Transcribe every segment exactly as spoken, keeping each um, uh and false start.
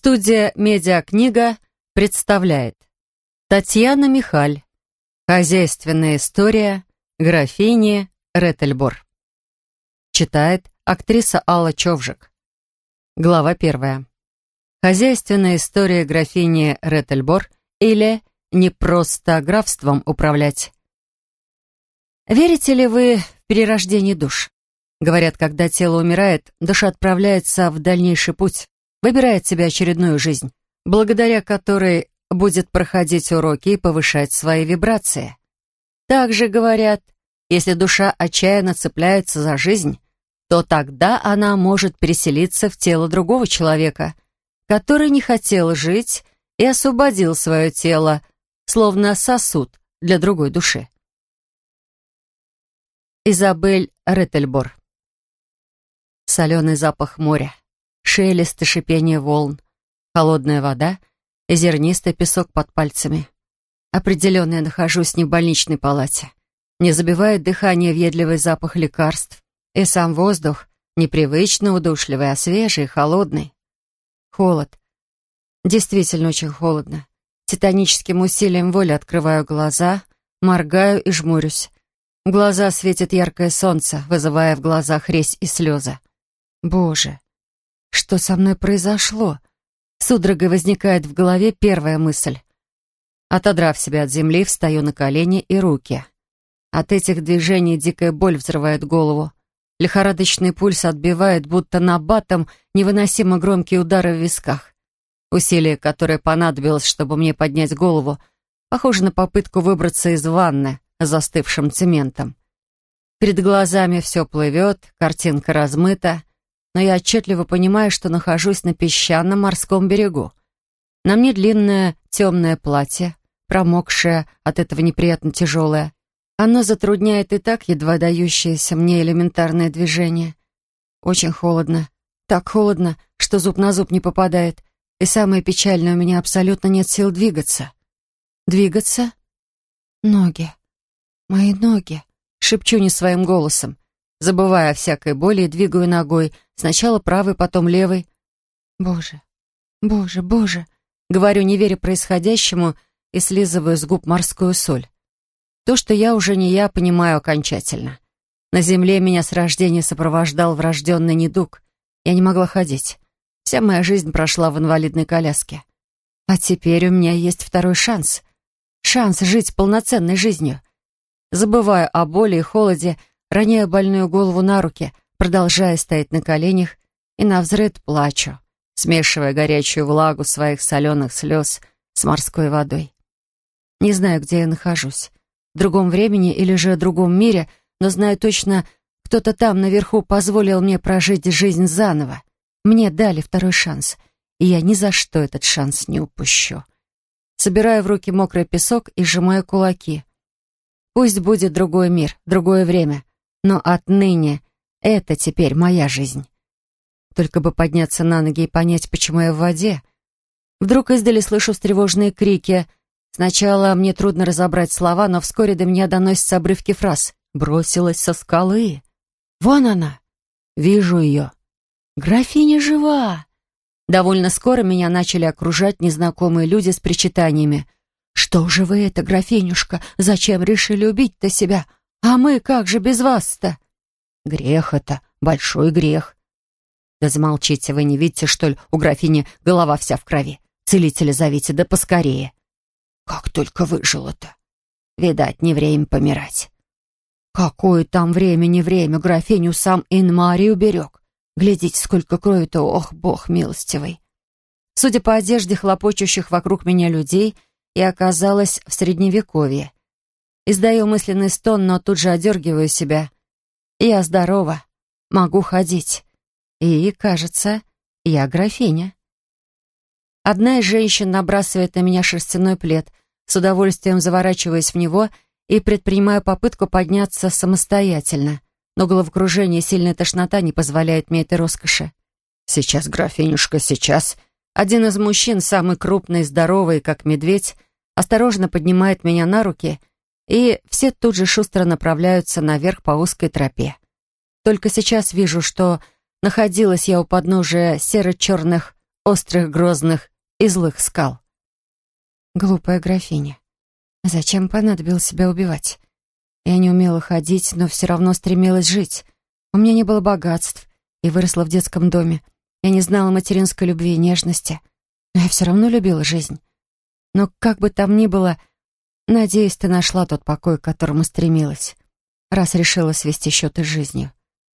Студия «Медиакнига» представляет Татьяна Михаль. Хозяйственная история графини Реттельбор. Читает актриса Алла Човжик. Глава первая. Хозяйственная история графини Реттельбор, или «Не просто графством управлять». Верите ли вы в перерождение душ? Говорят, когда тело умирает, душа отправляется в дальнейший путь, выбирает себе очередную жизнь, благодаря которой будет проходить уроки и повышать свои вибрации. Также говорят, если душа отчаянно цепляется за жизнь, то тогда она может переселиться в тело другого человека, который не хотел жить и освободил свое тело, словно сосуд для другой души. Изабель Реттельбор. Соленый запах моря, шелест и шипение волн, холодная вода и зернистый песок под пальцами. Определенно я нахожусь не в больничной палате. Не забивает дыхание въедливый запах лекарств, и сам воздух непривычно удушливый, а свежий, холодный. Холод. Действительно очень холодно. Титаническим усилием воли открываю глаза, моргаю и жмурюсь. В глаза светит яркое солнце, вызывая в глазах резь и слезы. Боже, что со мной произошло? Судорогой возникает в голове первая мысль. Отодрав себя от земли, встаю на колени и руки. От этих движений дикая боль взрывает голову. Лихорадочный пульс отбивает, будто набатом, невыносимо громкие удары в висках. Усилие, которое понадобилось, чтобы мне поднять голову, похоже на попытку выбраться из ванны с застывшим цементом. Перед глазами все плывет, картинка размыта, но я отчетливо понимаю, что нахожусь на песчаном морском берегу. На мне длинное темное платье, промокшее, от этого неприятно тяжелое. Оно затрудняет и так едва дающееся мне элементарное движение. Очень холодно. Так холодно, что зуб на зуб не попадает. И самое печальное, у меня абсолютно нет сил двигаться. Двигаться? Ноги. Мои ноги. Шепчу не своим голосом, забывая о всякой боли и двигаю ногой, сначала правой, потом левой. Боже, боже, боже. Говорю, не веря происходящему, и слизываю с губ морскую соль. То, что я уже не я, понимаю окончательно. На земле меня с рождения сопровождал врожденный недуг. Я не могла ходить. Вся моя жизнь прошла в инвалидной коляске. А теперь у меня есть второй шанс. Шанс жить полноценной жизнью. Забываю о боли и холоде, роняю больную голову на руки, продолжая стоять на коленях и навзрыд плачу, смешивая горячую влагу своих соленых слез с морской водой. Не знаю, где я нахожусь. В другом времени или же в другом мире, но знаю точно, кто-то там наверху позволил мне прожить жизнь заново. Мне дали второй шанс, и я ни за что этот шанс не упущу. Собираю в руки мокрый песок и сжимаю кулаки. Пусть будет другой мир, другое время, но отныне это теперь моя жизнь. Только бы подняться на ноги и понять, почему я в воде. Вдруг издали слышу встревоженные крики. Сначала мне трудно разобрать слова, но вскоре до меня доносятся обрывки фраз. «Бросилась со скалы». «Вон она! Вижу ее! Графиня жива!» Довольно скоро меня начали окружать незнакомые люди с причитаниями. «Что же вы это, графинюшка? Зачем решили убить-то себя? А мы как же без вас-то?» «Грех это, большой грех». «Да замолчите, вы не видите, что ли, у графини голова вся в крови? Целителя зовите, да поскорее». «Как только выжила-то? Видать, не время помирать». «Какое там время, не время, графиню сам Ин-Мари уберег. Глядите, сколько крови-то, ох, бог милостивый». Судя по одежде хлопочущих вокруг меня людей, я оказалась в средневековье. Издаю мысленный стон, но тут же одергиваю себя. Я здорова, могу ходить. И, кажется, я графиня. Одна из женщин набрасывает на меня шерстяной плед, с удовольствием заворачиваясь в него и предпринимаю попытку подняться самостоятельно. Но головокружение и сильная тошнота не позволяют мне этой роскоши. «Сейчас, графинюшка, сейчас!» Один из мужчин, самый крупный и здоровый, как медведь, осторожно поднимает меня на руки, и все тут же шустро направляются наверх по узкой тропе. Только сейчас вижу, что находилась я у подножия серо-черных острых, грозных и злых скал. Глупая графиня. Зачем понадобилось себя убивать? Я не умела ходить, но все равно стремилась жить. У меня не было богатств, и выросла в детском доме. Я не знала материнской любви и нежности, но я все равно любила жизнь. Но как бы там ни было, надеюсь, ты нашла тот покой, к которому стремилась, раз решила свести счеты с жизнью.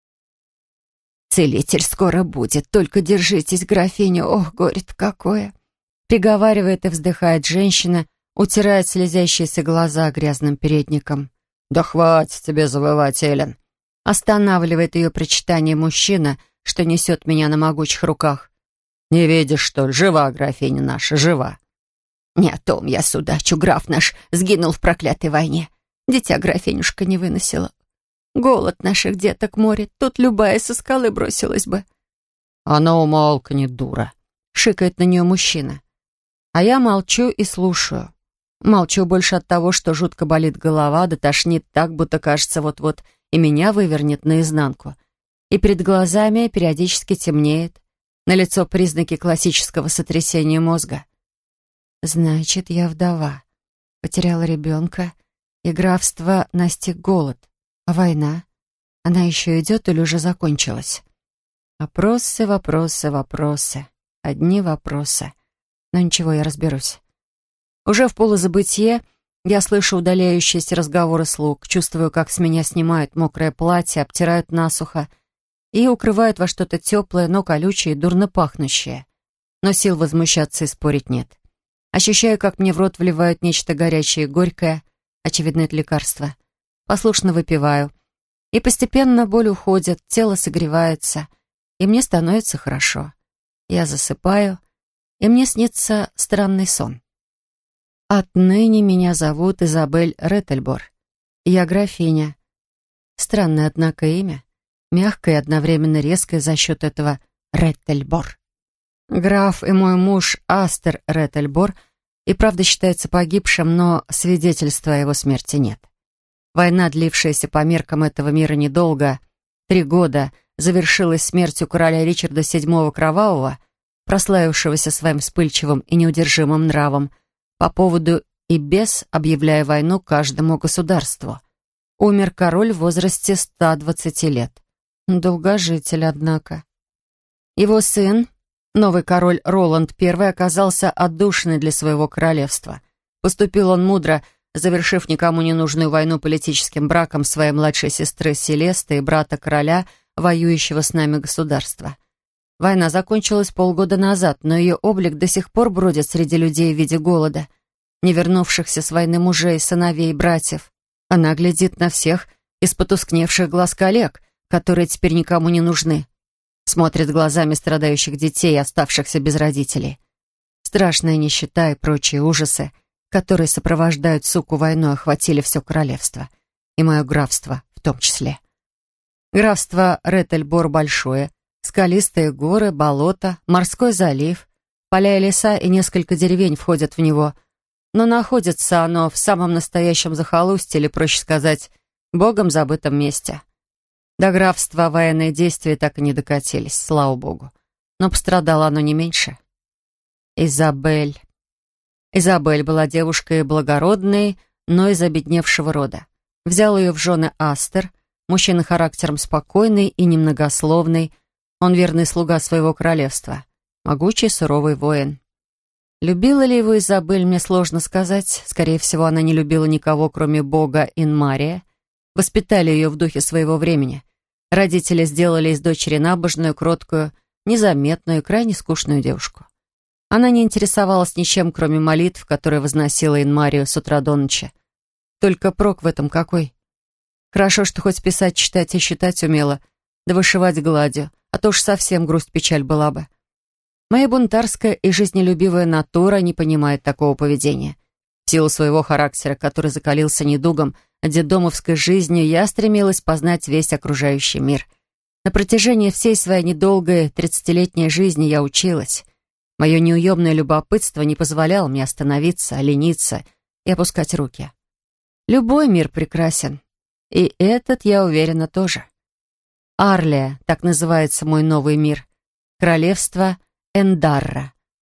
«Целитель скоро будет, только держитесь, графиня, ох, горе-то какое!» Приговаривает и вздыхает женщина, утирает слезящиеся глаза грязным передником. «Да хватит тебе завывать, Эллен!» Останавливает ее причитание мужчина, что несет меня на могучих руках. «Не видишь, что ли? Жива графиня наша, жива!» «Не о том я судачу, граф наш сгинул в проклятой войне. Дитя графинюшка не выносила. Голод наших деток морит, тут любая со скалы бросилась бы». «Она умолкнет, дура!» — шикает на нее мужчина. А я молчу и слушаю. Молчу больше от того, что жутко болит голова, да тошнит так, будто кажется вот-вот и меня вывернет наизнанку. И перед глазами периодически темнеет. Налицо признаки классического сотрясения мозга. Значит, я вдова. Потеряла ребенка, и графство настиг голод. А война? Она еще идет или уже закончилась? Вопросы, вопросы, вопросы. Одни вопросы. Но ничего, я разберусь. Уже в полузабытье я слышу удаляющиеся разговоры слуг, чувствую, как с меня снимают мокрое платье, обтирают насухо и укрывают во что-то теплое, но колючее и дурно пахнущее. Но сил возмущаться и спорить нет. Ощущаю, как мне в рот вливают нечто горячее и горькое, очевидно, это лекарство. Послушно выпиваю. И постепенно боль уходит, тело согревается, и мне становится хорошо. Я засыпаю, и мне снится странный сон. Отныне меня зовут Изабель Реттельбор. Я графиня. Странное, однако, имя. Мягкое и одновременно резкое за счет этого Реттельбор. Граф и мой муж Астер Реттельбор и правда считается погибшим, но свидетельства о его смерти нет. Война, длившаяся по меркам этого мира недолго, три года, завершилась смертью короля Ричарда седьмого Кровавого, прославившегося своим вспыльчивым и неудержимым нравом, по поводу и без объявляя войну каждому государству. Умер король в возрасте ста двадцати лет. Долгожитель, однако. Его сын, новый король Роланд Первый, оказался отдушиной для своего королевства. Поступил он мудро, завершив никому не нужную войну политическим браком своей младшей сестры Селесты и брата короля, воюющего с нами государства. Война закончилась полгода назад, но ее облик до сих пор бродит среди людей в виде голода, не вернувшихся с войны мужей, сыновей, братьев. Она глядит на всех из потускневших глаз коллег, которые теперь никому не нужны. Смотрит глазами страдающих детей, оставшихся без родителей. Страшная нищета и прочие ужасы, которые сопровождают суку войну, охватили все королевство. И мое графство в том числе. Графство Реттельбор большое, скалистые горы, болота, морской залив, поля и леса и несколько деревень входят в него, но находится оно в самом настоящем захолустье, или, проще сказать, богом забытом месте. До графства военные действия так и не докатились, слава богу. Но пострадало оно не меньше. Изабель. Изабель была девушкой благородной, но из обедневшего рода. Взял ее в жены Астер, мужчина характером спокойный и немногословный. Он верный слуга своего королевства, могучий суровый воин. Любила ли его Изабель, мне сложно сказать. Скорее всего, она не любила никого, кроме бога Инмария. Воспитали ее в духе своего времени. Родители сделали из дочери набожную, кроткую, незаметную и крайне скучную девушку. Она не интересовалась ничем, кроме молитв, которые возносила Инмарию с утра до ночи. Только прок в этом какой? Хорошо, что хоть писать, читать и считать умела, да вышивать гладью, а то уж совсем грусть-печаль была бы. Моя бунтарская и жизнелюбивая натура не понимает такого поведения. В силу своего характера, который закалился недугом, детдомовской жизнью, я стремилась познать весь окружающий мир. На протяжении всей своей недолгой тридцатилетней жизни я училась. Мое неуемное любопытство не позволяло мне остановиться, лениться и опускать руки. Любой мир прекрасен. И этот, я уверена, тоже. Арлия, так называется мой новый мир. Королевство Эндарра.